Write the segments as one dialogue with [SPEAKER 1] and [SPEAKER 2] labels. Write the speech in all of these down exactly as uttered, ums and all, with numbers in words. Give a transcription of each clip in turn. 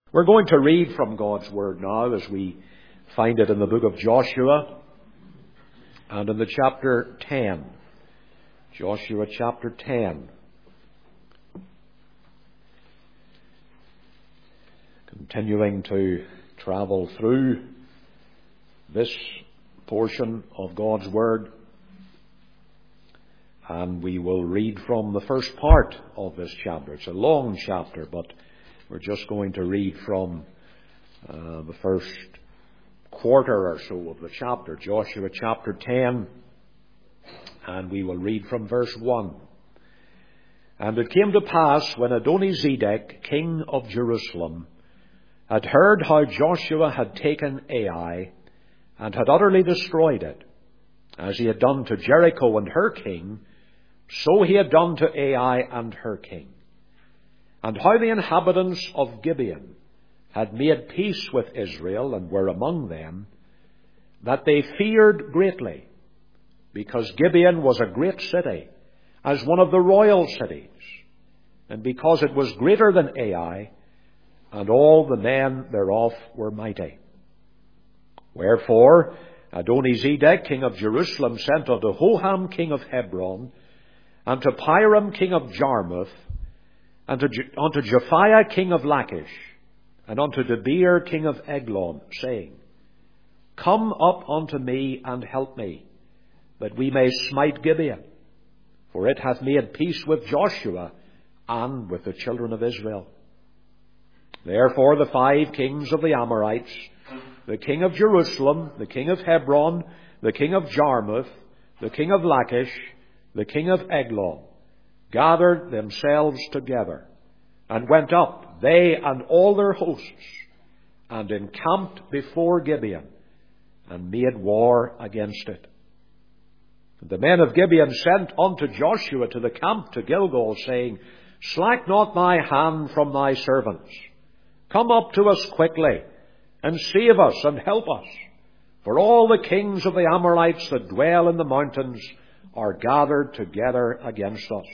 [SPEAKER 1] We're going to read from God's Word now as we find it in the book of Joshua and in the chapter ten. Joshua chapter ten. Continuing to travel through this portion of God's Word. And we will read from the first part of this chapter. It's a long chapter, but we're just going to read from uh, the first quarter or so of the chapter, Joshua chapter ten, and we will read from verse one. And it came to pass, when Adonizedek, king of Jerusalem, had heard how Joshua had taken Ai and had utterly destroyed it, as he had done to Jericho and her king, so he had done to Ai and her king. And how the inhabitants of Gibeon had made peace with Israel and were among them, that they feared greatly, because Gibeon was a great city, as one of the royal cities, and because it was greater than Ai, and all the men thereof were mighty. Wherefore Adonizedek, king of Jerusalem, sent unto Hoham, king of Hebron, and to Piram, king of Jarmuth, and to, unto Japhiah, king of Lachish, and unto Debir, king of Eglon, saying, Come up unto me and help me, that we may smite Gibeon, for it hath made peace with Joshua and with the children of Israel. Therefore the five kings of the Amorites, the king of Jerusalem, the king of Hebron, the king of Jarmuth, the king of Lachish, the king of Eglon, gathered themselves together, and went up, they and all their hosts, and encamped before Gibeon, and made war against it. And the men of Gibeon sent unto Joshua to the camp to Gilgal, saying, Slack not thy hand from thy servants. Come up to us quickly, and save us, and help us. For all the kings of the Amorites that dwell in the mountains are gathered together against us.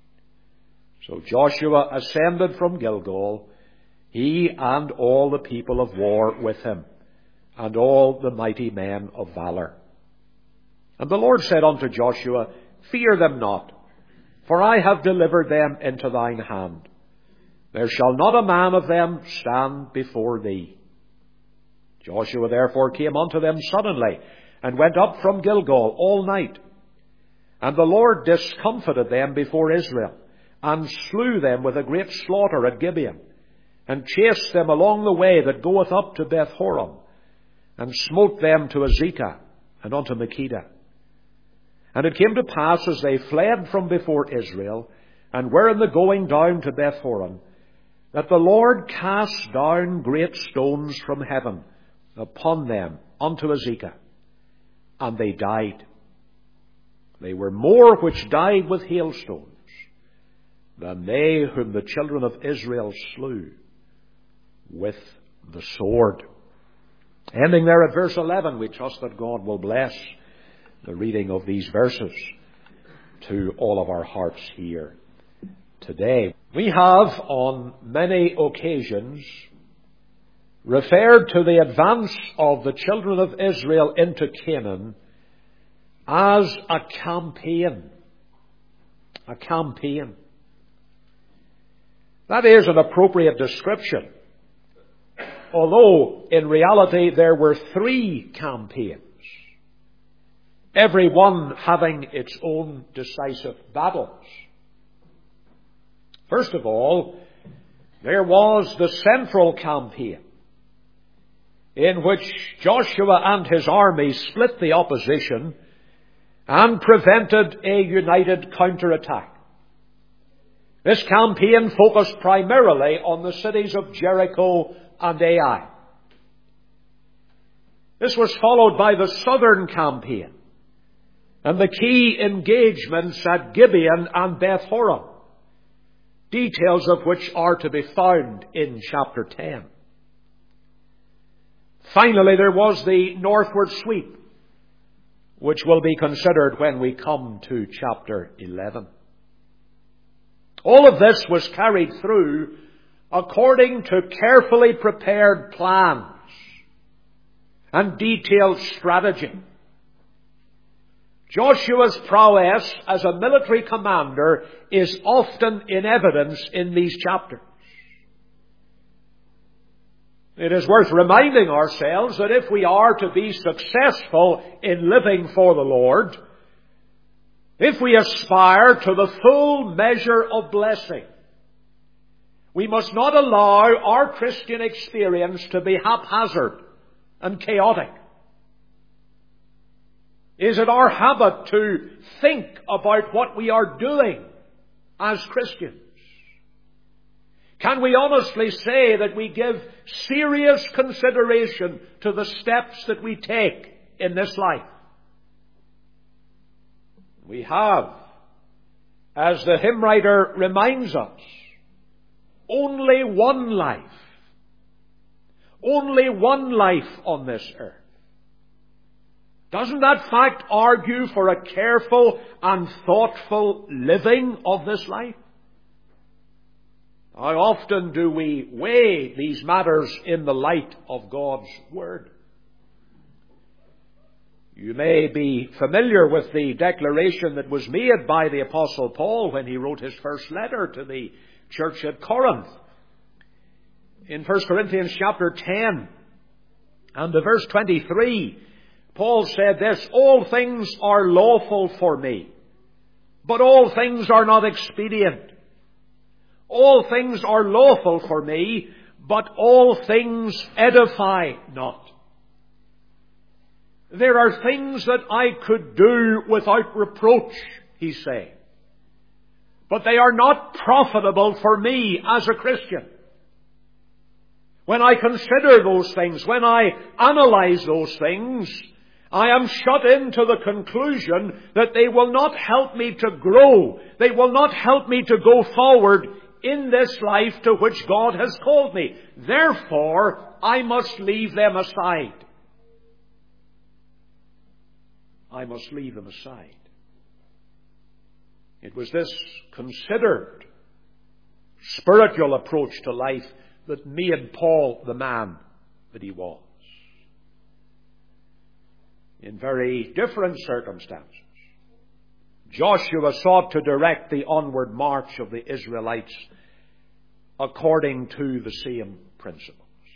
[SPEAKER 1] So Joshua ascended from Gilgal, he and all the people of war with him, and all the mighty men of valour. And the Lord said unto Joshua, Fear them not, for I have delivered them into thine hand. There shall not a man of them stand before thee. Joshua therefore came unto them suddenly, and went up from Gilgal all night. And the Lord discomfited them before Israel, and slew them with a great slaughter at Gibeon, and chased them along the way that goeth up to Beth-horon, and smote them to Azekah, and unto Makkedah. And it came to pass, as they fled from before Israel, and were in the going down to Beth-horon, that the Lord cast down great stones from heaven upon them unto Azekah, and they died. They were more which died with hailstones than they whom the children of Israel slew with the sword. Ending there at verse eleven, we trust that God will bless the reading of these verses to all of our hearts here today. We have on many occasions referred to the advance of the children of Israel into Canaan as a campaign. A campaign. That is an appropriate description, although in reality there were three campaigns, every one having its own decisive battles. First of all, there was the central campaign, in which Joshua and his army split the opposition and prevented a united counterattack. This campaign focused primarily on the cities of Jericho and Ai. This was followed by the southern campaign and the key engagements at Gibeon and Beth-horon, details of which are to be found in chapter ten. Finally, there was the northward sweep, which will be considered when we come to chapter eleven. All of this was carried through according to carefully prepared plans and detailed strategy. Joshua's prowess as a military commander is often in evidence in these chapters. It is worth reminding ourselves that if we are to be successful in living for the Lord, if we aspire to the full measure of blessing, we must not allow our Christian experience to be haphazard and chaotic. Is it our habit to think about what we are doing as Christians? Can we honestly say that we give serious consideration to the steps that we take in this life? We have, as the hymn writer reminds us, only one life. Only one life on this earth. Doesn't that fact argue for a careful and thoughtful living of this life? How often do we weigh these matters in the light of God's Word? You may be familiar with the declaration that was made by the Apostle Paul when he wrote his first letter to the church at Corinth. In First Corinthians chapter ten and the verse twenty-three, Paul said this, "All things are lawful for me, but all things are not expedient. All things are lawful for me, but all things edify not." There are things that I could do without reproach, he's saying, but they are not profitable for me as a Christian. When I consider those things, when I analyze those things, I am shut into the conclusion that they will not help me to grow. They will not help me to go forward in this life to which God has called me. Therefore, I must leave them aside. I must leave them aside. It was this considered spiritual approach to life that made Paul the man that he was. In very different circumstances, Joshua sought to direct the onward march of the Israelites according to the same principles.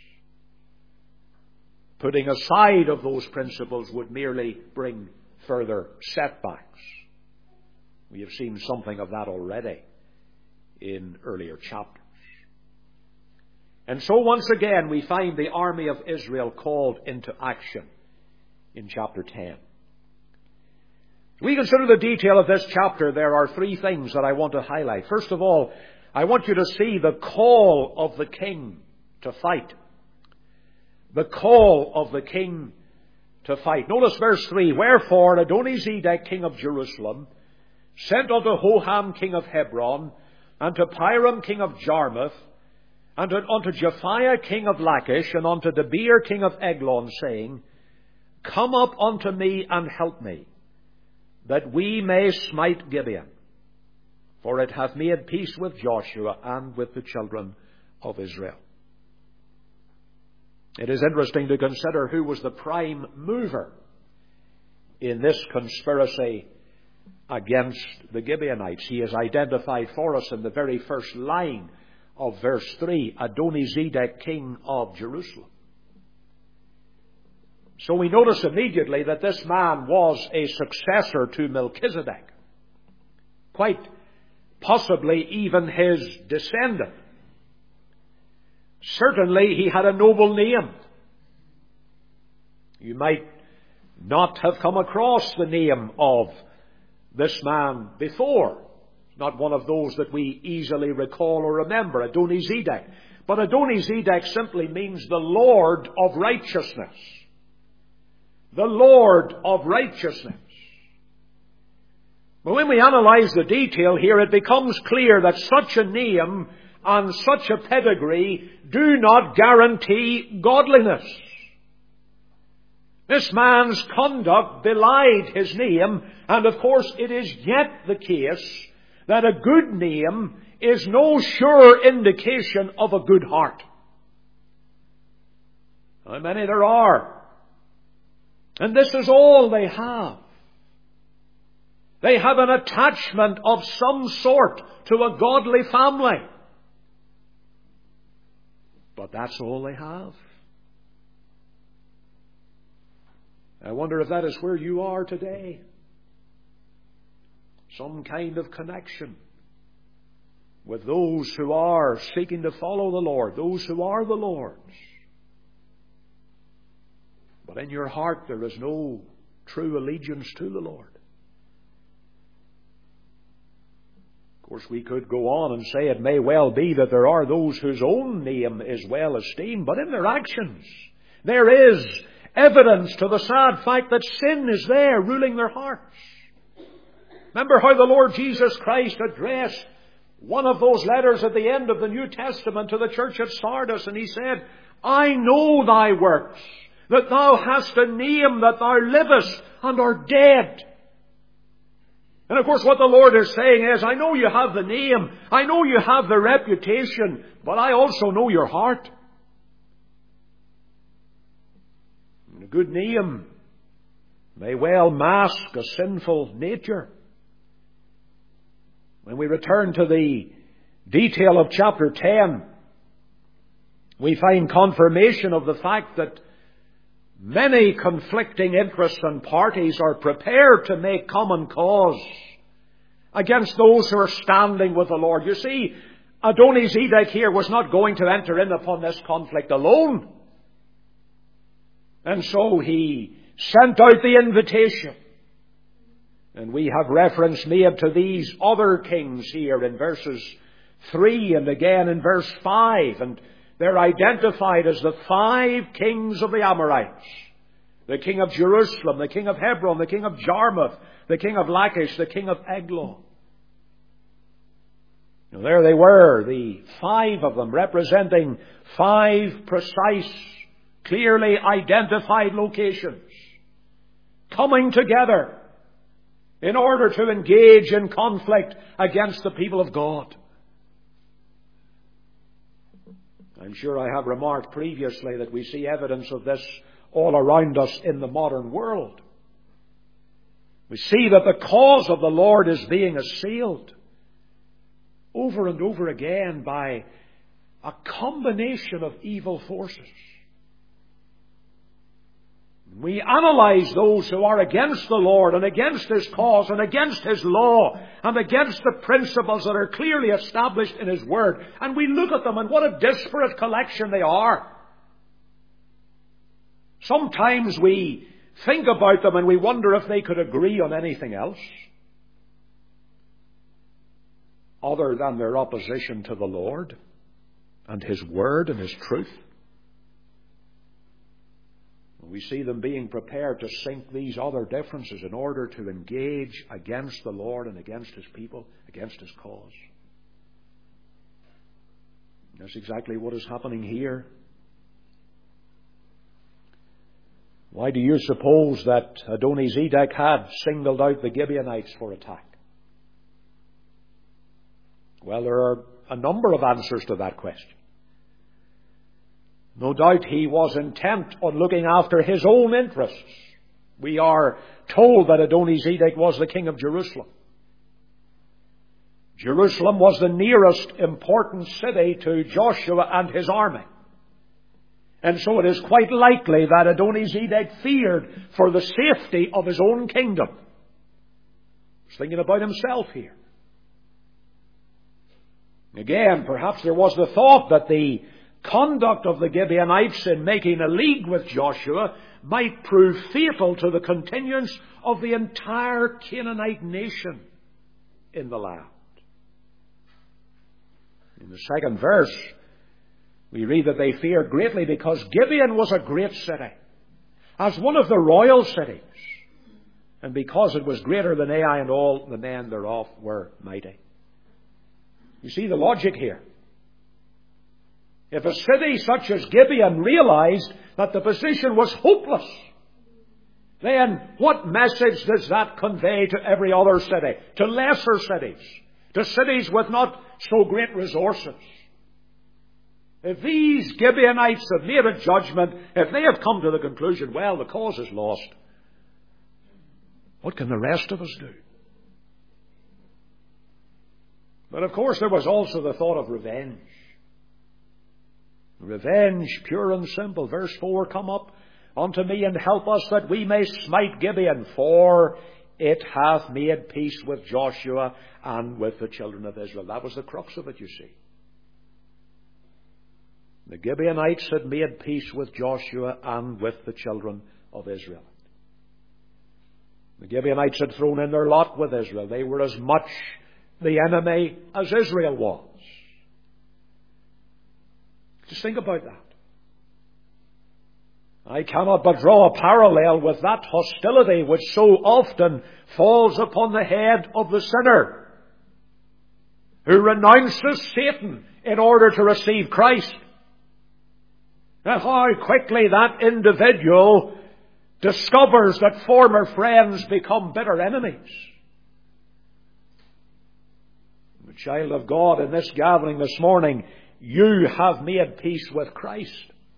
[SPEAKER 1] Putting aside of those principles would merely bring further setbacks. We have seen something of that already in earlier chapters. And so once again we find the army of Israel called into action in chapter ten. As we consider the detail of this chapter, there are three things that I want to highlight. First of all, I want you to see the call of the king to fight. The call of the king to fight. Notice verse three. "Wherefore Adonizedek, king of Jerusalem, sent unto Hoham, king of Hebron, and to Piram, king of Jarmuth, and unto Japhiah, king of Lachish, and unto Debir, king of Eglon, saying, Come up unto me and help me, that we may smite Gibeon. For it hath made peace with Joshua and with the children of Israel." It is interesting to consider who was the prime mover in this conspiracy against the Gibeonites. He is identified for us in the very first line of verse three, Adonizedek, king of Jerusalem. So we notice immediately that this man was a successor to Melchizedek. Quite possibly even his descendant. Certainly he had a noble name. You might not have come across the name of this man before. It's not one of those that we easily recall or remember, Adonizedek. But Adonizedek simply means the Lord of righteousness. The Lord of righteousness. But when we analyze the detail here, it becomes clear that such a name and such a pedigree do not guarantee godliness. This man's conduct belied his name, and of course it is yet the case that a good name is no sure indication of a good heart. How many there are? And this is all they have. They have an attachment of some sort to a godly family. But that's all they have. I wonder if that is where you are today. Some kind of connection with those who are seeking to follow the Lord, those who are the Lord's. But in your heart there is no true allegiance to the Lord. Of course, we could go on and say it may well be that there are those whose own name is well esteemed, but in their actions there is evidence to the sad fact that sin is there ruling their hearts. Remember how the Lord Jesus Christ addressed one of those letters at the end of the New Testament to the church at Sardis, and He said, I know thy works, that thou hast a name, that thou livest and art dead. And of course what the Lord is saying is, I know you have the name, I know you have the reputation, but I also know your heart. And a good name may well mask a sinful nature. When we return to the detail of chapter ten, we find confirmation of the fact that many conflicting interests and parties are prepared to make common cause against those who are standing with the Lord. You see, Adoni-Zedek here was not going to enter in upon this conflict alone. And so he sent out the invitation. And we have reference made to these other kings here in verses three and again in verse five. And they're identified as the five kings of the Amorites. The king of Jerusalem, the king of Hebron, the king of Jarmuth, the king of Lachish, the king of Eglon. Now there they were, the five of them, representing five precise, clearly identified locations, coming together in order to engage in conflict against the people of God. I'm sure I have remarked previously that we see evidence of this all around us in the modern world. We see that the cause of the Lord is being assailed over and over again by a combination of evil forces. We analyze those who are against the Lord and against His cause and against His law and against the principles that are clearly established in His Word. And we look at them, and what a disparate collection they are. Sometimes we think about them and we wonder if they could agree on anything else other than their opposition to the Lord and His Word and His truth. We see them being prepared to sink these other differences in order to engage against the Lord and against His people, against His cause. That's exactly what is happening here. Why do you suppose that Adoni-Zedek had singled out the Gibeonites for attack? Well, there are a number of answers to that question. No doubt he was intent on looking after his own interests. We are told that Adoni-Zedek was the king of Jerusalem. Jerusalem was the nearest important city to Joshua and his army. And so it is quite likely that Adoni-Zedek feared for the safety of his own kingdom. He's thinking about himself here. Again, perhaps there was the thought that the conduct of the Gibeonites in making a league with Joshua might prove fatal to the continuance of the entire Canaanite nation in the land. In the second verse, we read that they feared greatly because Gibeon was a great city, as one of the royal cities, and because it was greater than Ai, and all the men thereof were mighty. You see the logic here. If a city such as Gibeon realized that the position was hopeless, then what message does that convey to every other city, to lesser cities, to cities with not so great resources. If these Gibeonites have made a judgment, if they have come to the conclusion, well, the cause is lost, what can the rest of us do? But of course there was also the thought of revenge. Revenge, pure and simple. Verse four, come up unto me and help us that we may smite Gibeon, for it hath made peace with Joshua and with the children of Israel. That was the crux of it, you see. The Gibeonites had made peace with Joshua and with the children of Israel. The Gibeonites had thrown in their lot with Israel. They were as much the enemy as Israel was. Just think about that. I cannot but draw a parallel with that hostility which so often falls upon the head of the sinner, who renounces Satan in order to receive Christ. And how quickly that individual discovers that former friends become bitter enemies. The child of God, in this gathering this morning, you have made peace with Christ.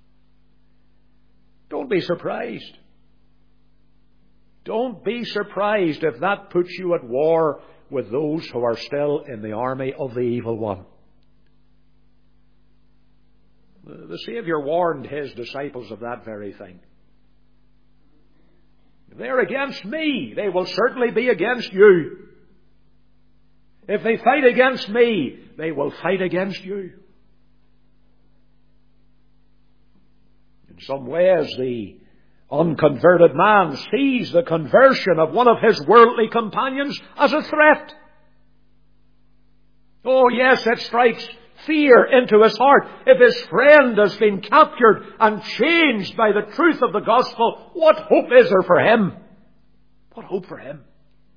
[SPEAKER 1] Don't be surprised. Don't be surprised if that puts you at war with those who are still in the army of the evil one. The Saviour warned His disciples of that very thing. If they're against me, they will certainly be against you. If they fight against me, they will fight against you. In some ways, the unconverted man sees the conversion of one of his worldly companions as a threat. Oh yes, it strikes fear into his heart. If his friend has been captured and changed by the truth of the gospel, what hope is there for him? What hope for him?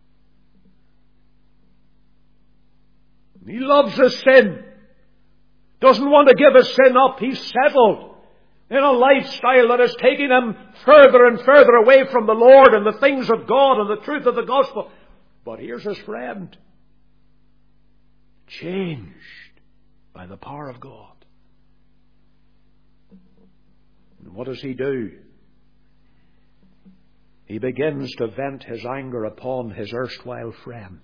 [SPEAKER 1] He loves his sin. Doesn't want to give his sin up. He's settled in a lifestyle that is taking him further and further away from the Lord and the things of God and the truth of the gospel. But here's his friend, changed by the power of God. And what does he do? He begins to vent his anger upon his erstwhile friend.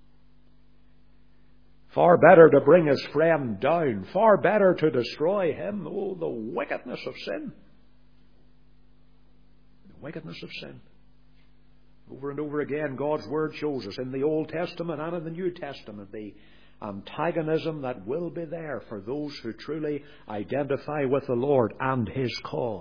[SPEAKER 1] Far better to bring his friend down. Far better to destroy him. Oh, the wickedness of sin. The wickedness of sin. Over and over again, God's Word shows us in the Old Testament and in the New Testament the antagonism that will be there for those who truly identify with the Lord and His cause.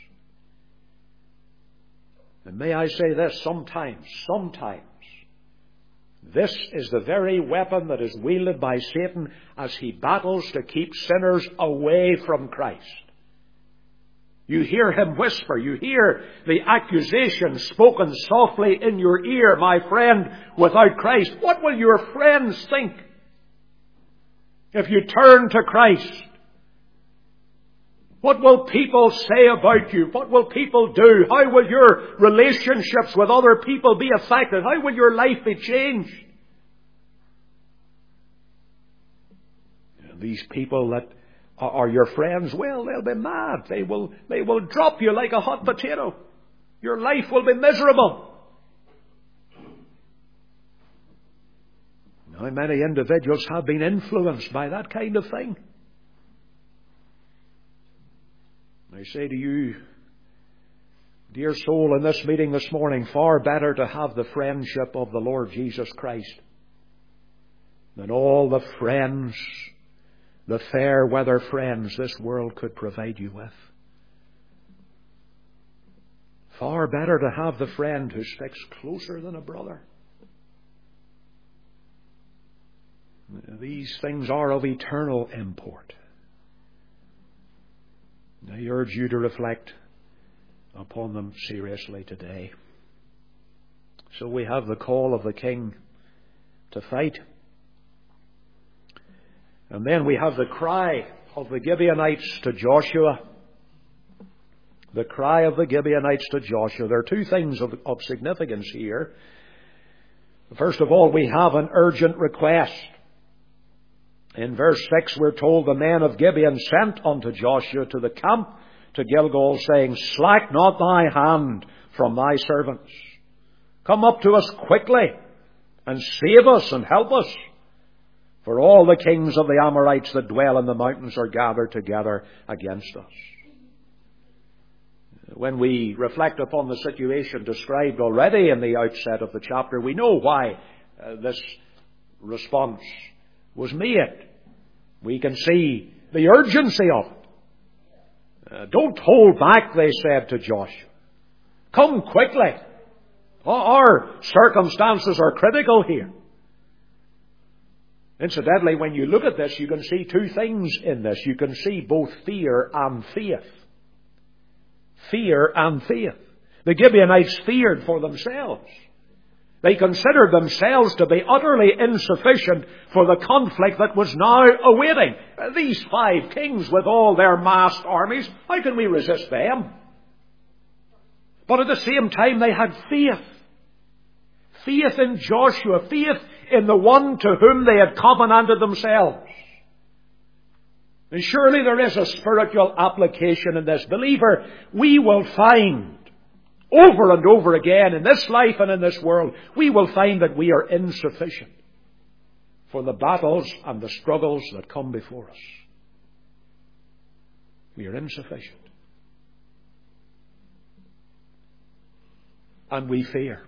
[SPEAKER 1] And may I say this, sometimes, sometimes, this is the very weapon that is wielded by Satan as he battles to keep sinners away from Christ. You hear him whisper, you hear the accusation spoken softly in your ear, my friend, without Christ. What will your friends think if you turn to Christ? What will people say about you? What will people do? How will your relationships with other people be affected? How will your life be changed? These people that are your friends, well, they'll be mad. They will, they will drop you like a hot potato. Your life will be miserable. Now, many individuals have been influenced by that kind of thing. I say to you, dear soul, in this meeting this morning, far better to have the friendship of the Lord Jesus Christ than all the friends, the fair weather friends this world could provide you with. Far better to have the friend who sticks closer than a brother. These things are of eternal import. I urge you to reflect upon them seriously today. So we have the call of the King to fight. And then we have the cry of the Gibeonites to Joshua. The cry of the Gibeonites to Joshua. There are two things of, of significance here. First of all, we have an urgent request. In verse six we're told the men of Gibeon sent unto Joshua to the camp to Gilgal, saying, Slack not thy hand from thy servants. Come up to us quickly, and save us and help us. For all the kings of the Amorites that dwell in the mountains are gathered together against us. When we reflect upon the situation described already in the outset of the chapter, we know why uh, this response was made. We can see the urgency of it. Uh, don't hold back, they said to Joshua. Come quickly. Our circumstances are critical here. Incidentally, when you look at this, you can see two things in this. You can see both fear and faith. Fear and faith. The Gibeonites feared for themselves. They considered themselves to be utterly insufficient for the conflict that was now awaiting. These five kings with all their massed armies, how can we resist them? But at the same time they had faith. Faith in Joshua. Faith in the one to whom they had covenanted themselves. And surely there is a spiritual application in this. Believer, we will find over and over again in this life and in this world, we will find that we are insufficient for the battles and the struggles that come before us. We are insufficient. And we fear.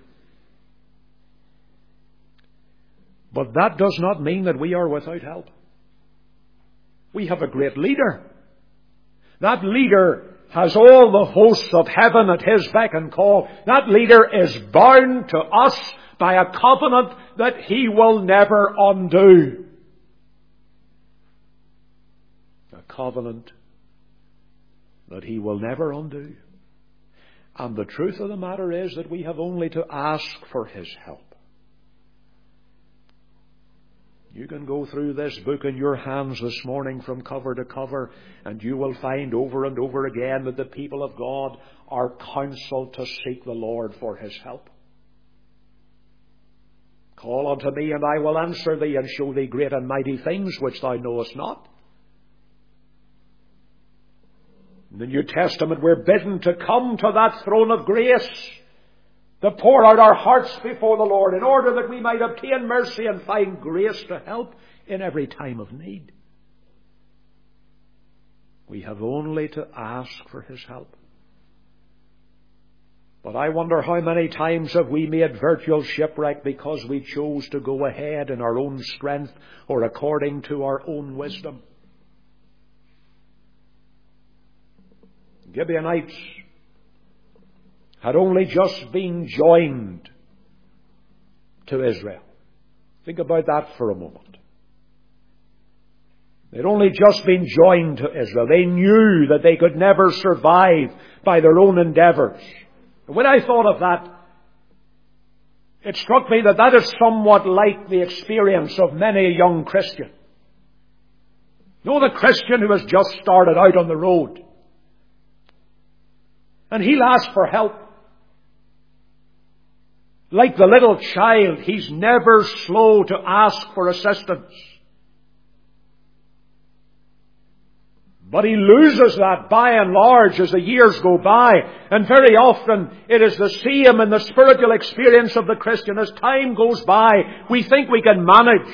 [SPEAKER 1] But that does not mean that we are without help. We have a great leader. That leader has all the hosts of heaven at his beck and call. That leader is bound to us by a covenant that he will never undo. A covenant that he will never undo. And the truth of the matter is that we have only to ask for his help. You can go through this book in your hands this morning from cover to cover, and you will find over and over again that the people of God are counseled to seek the Lord for his help. Call unto me, and I will answer thee, and show thee great and mighty things which thou knowest not. In the New Testament we're bidden to come to that throne of grace, to pour out our hearts before the Lord in order that we might obtain mercy and find grace to help in every time of need. We have only to ask for his help. But I wonder how many times have we made virtual shipwreck because we chose to go ahead in our own strength or according to our own wisdom. Gibeonites had only just been joined to Israel. Think about that for a moment. They'd only just been joined to Israel. They knew that they could never survive by their own endeavours. And when I thought of that, it struck me that that is somewhat like the experience of many a young Christian. You know, the Christian who has just started out on the road. And he'll ask for help. Like the little child, he's never slow to ask for assistance. But he loses that by and large as the years go by. And very often it is the same in the spiritual experience of the Christian. As time goes by, we think we can manage.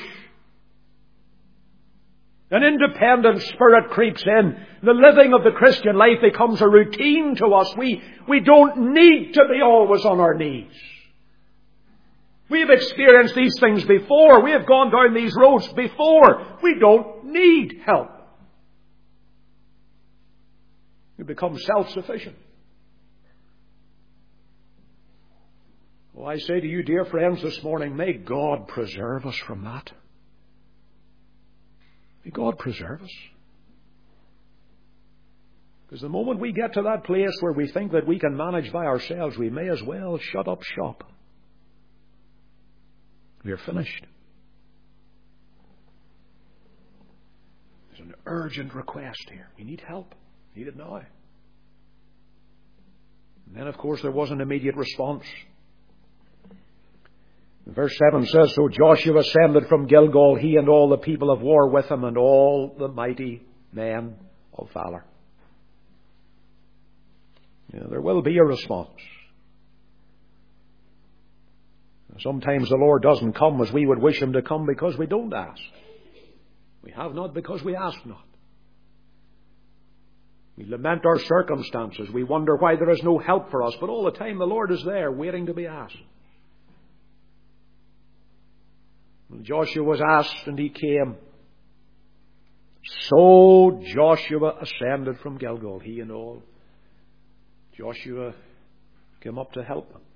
[SPEAKER 1] An independent spirit creeps in. The living of the Christian life becomes a routine to us. We, we don't need to be always on our knees. We have experienced these things before. We have gone down these roads before. We don't need help. We become self-sufficient. Well, I say to you, dear friends, this morning, may God preserve us from that. May God preserve us. Because the moment we get to that place where we think that we can manage by ourselves, we may as well shut up shop. We are finished. There's an urgent request here. We need help. We need it now. And then, of course, there was an immediate response. Verse seven says, So Joshua ascended from Gilgal, he and all the people of war with him, and all the mighty men of valor. Yeah, there will be a response. Sometimes the Lord doesn't come as we would wish Him to come because we don't ask. We have not because we ask not. We lament our circumstances. We wonder why there is no help for us. But all the time the Lord is there waiting to be asked. When Joshua was asked and he came. So Joshua ascended from Gilgal, he and all. Joshua came up to help them.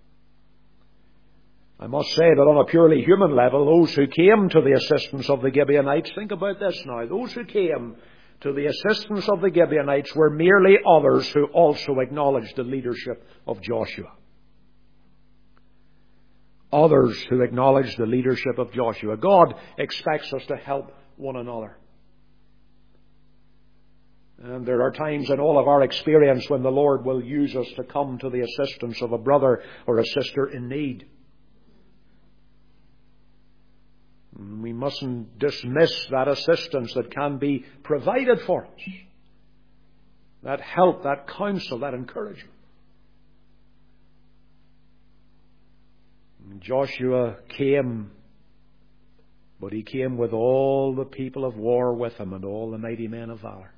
[SPEAKER 1] I must say that on a purely human level, those who came to the assistance of the Gibeonites, think about this now, those who came to the assistance of the Gibeonites were merely others who also acknowledged the leadership of Joshua. Others who acknowledged the leadership of Joshua. God expects us to help one another. And there are times in all of our experience when the Lord will use us to come to the assistance of a brother or a sister in need. We mustn't dismiss that assistance that can be provided for us. That help, that counsel, that encouragement. Joshua came, but he came with all the people of war with him and all the mighty men of valor.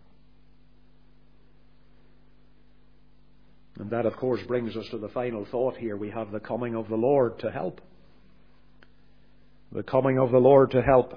[SPEAKER 1] And that, of course, brings us to the final thought here. We have the coming of the Lord to help. The coming of the Lord to help.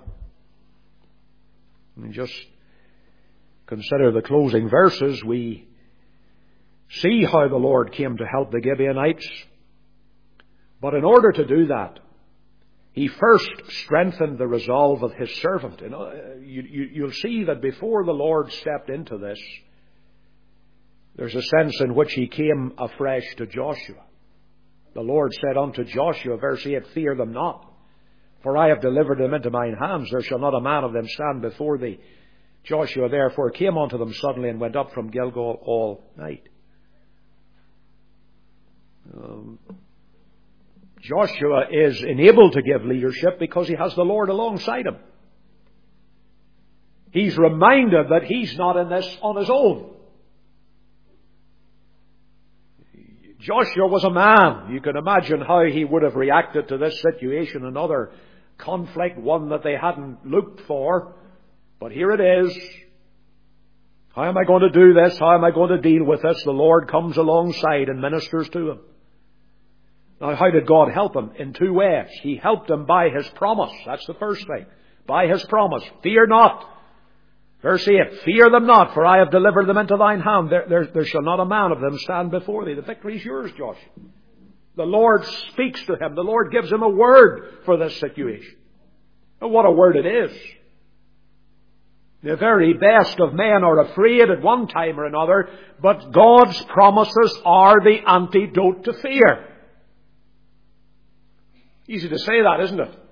[SPEAKER 1] And just consider the closing verses. We see how the Lord came to help the Gibeonites. But in order to do that, He first strengthened the resolve of His servant. You know, you, you, you'll see that before the Lord stepped into this, there's a sense in which He came afresh to Joshua. The Lord said unto Joshua, verse eight, Fear them not, for I have delivered them into mine hands. There shall not a man of them stand before thee. Joshua therefore came unto them suddenly and went up from Gilgal all night. Um, Joshua is enabled to give leadership because he has the Lord alongside him. He's reminded that he's not in this on his own. Joshua was a man. You can imagine how he would have reacted to this situation, another conflict, one that they hadn't looked for. But here it is. How am I going to do this? How am I going to deal with this? The Lord comes alongside and ministers to him. Now, how did God help him? In two ways. He helped him by His promise. That's the first thing. By His promise. Fear not. Verse eight. Fear them not, for I have delivered them into thine hand. There, there, there shall not a man of them stand before thee. The victory is yours, Joshua. The Lord speaks to him. The Lord gives him a word for this situation. And what a word it is. The very best of men are afraid at one time or another, but God's promises are the antidote to fear. Easy to say that, isn't it?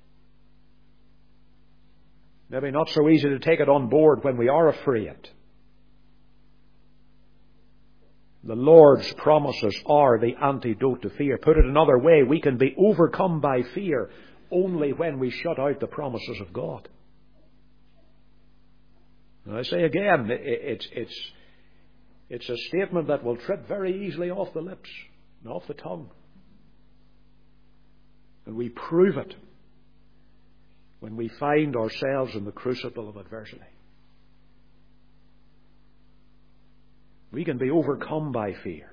[SPEAKER 1] Maybe not so easy to take it on board when we are afraid. The Lord's promises are the antidote to fear. Put it another way, we can be overcome by fear only when we shut out the promises of God. And I say again, it's, it's, it's a statement that will trip very easily off the lips and off the tongue. And we prove it when we find ourselves in the crucible of adversity. We can be overcome by fear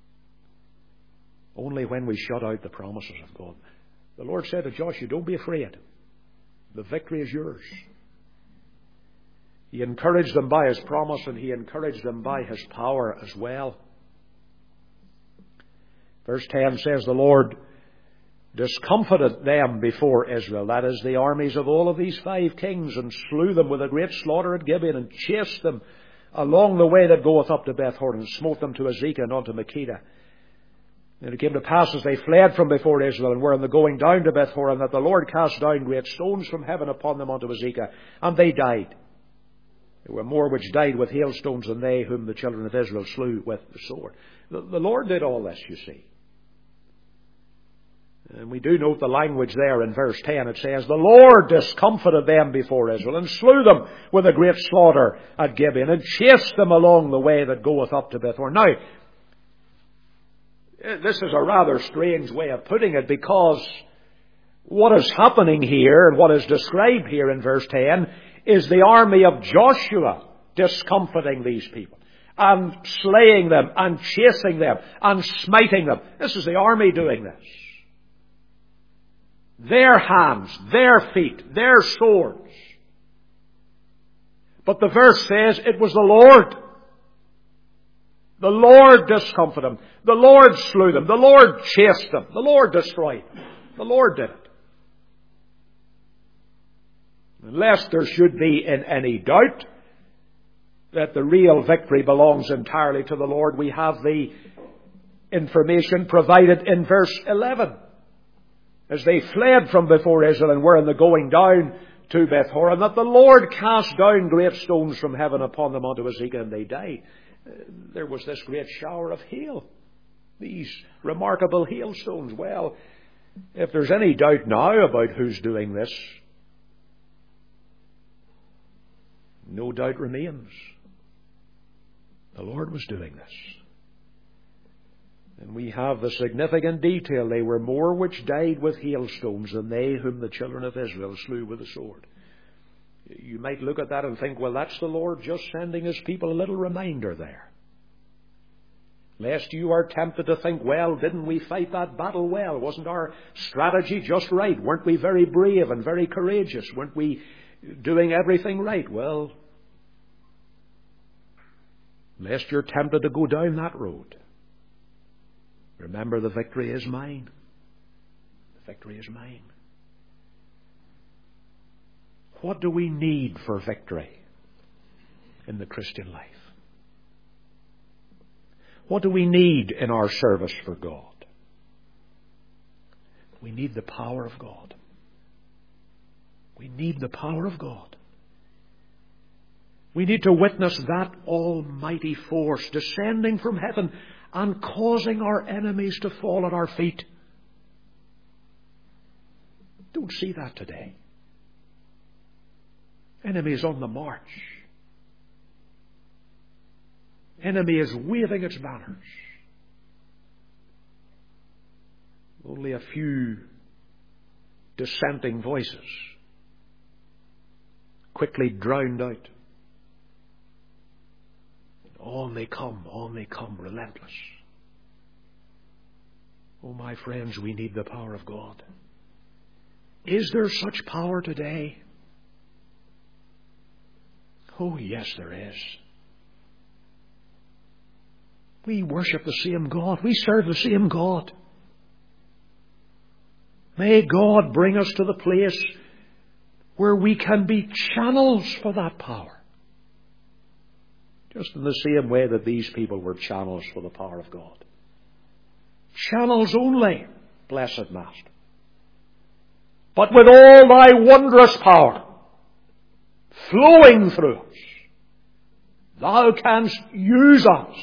[SPEAKER 1] only when we shut out the promises of God. The Lord said to Joshua, don't be afraid. The victory is yours. He encouraged them by His promise, and He encouraged them by His power as well. Verse ten says, the Lord discomfited them before Israel, that is, the armies of all of these five kings, and slew them with a great slaughter at Gibeon, and chased them along the way that goeth up to Beth-horon, and smote them to Azekah and unto Makkedah. And it came to pass, as they fled from before Israel, and were in the going down to Beth-horon, that the Lord cast down great stones from heaven upon them unto Azekah, and they died. There were more which died with hailstones than they whom the children of Israel slew with the sword. The, the Lord did all this, you see. And we do note the language there in verse ten. It says, the Lord discomfited them before Israel, and slew them with a great slaughter at Gibeon, and chased them along the way that goeth up to Bethhoron. Now, this is a rather strange way of putting it, because what is happening here, and what is described here in verse ten, is the army of Joshua discomfiting these people, and slaying them, and chasing them, and smiting them. This is the army doing this. Their hands, their feet, their swords. But the verse says it was the Lord. The Lord discomfited them. The Lord slew them. The Lord chased them. The Lord destroyed them. The Lord did it. Unless there should be in any doubt that the real victory belongs entirely to the Lord, we have the information provided in verse eleven. As they fled from before Israel and were in the going down to Bethhoron, that the Lord cast down great stones from heaven upon them unto Azekah, and they died. There was this great shower of hail. These remarkable hailstones. Well, if there's any doubt now about who's doing this, no doubt remains. The Lord was doing this. And we have the significant detail. They were more which died with hailstones than they whom the children of Israel slew with the sword. You might look at that and think, well, that's the Lord just sending His people a little reminder there. Lest you are tempted to think, well, didn't we fight that battle well? Wasn't our strategy just right? Weren't we very brave and very courageous? Weren't we doing everything right? Well, lest you're tempted to go down that road, remember, the victory is mine. The victory is mine. What do we need for victory in the Christian life? What do we need in our service for God? We need the power of God. We need the power of God. We need to witness that almighty force descending from heaven and causing our enemies to fall at our feet. Don't see that today. Enemy is on the march. Enemy is waving its banners. Only a few dissenting voices quickly drowned out. On they come, on they come, relentless. Oh, my friends, we need the power of God. Is there such power today? Oh, yes, there is. We worship the same God. We serve the same God. May God bring us to the place where we can be channels for that power. Just in the same way that these people were channels for the power of God. Channels only, blessed Master. But with all thy wondrous power flowing through us, thou canst use us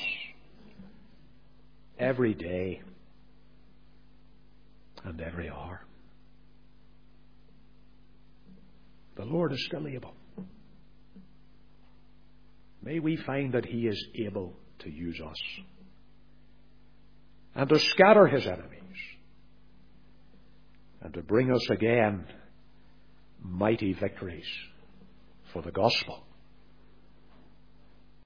[SPEAKER 1] every day and every hour. The Lord is still able. May we find that He is able to use us and to scatter His enemies and to bring us again mighty victories for the gospel.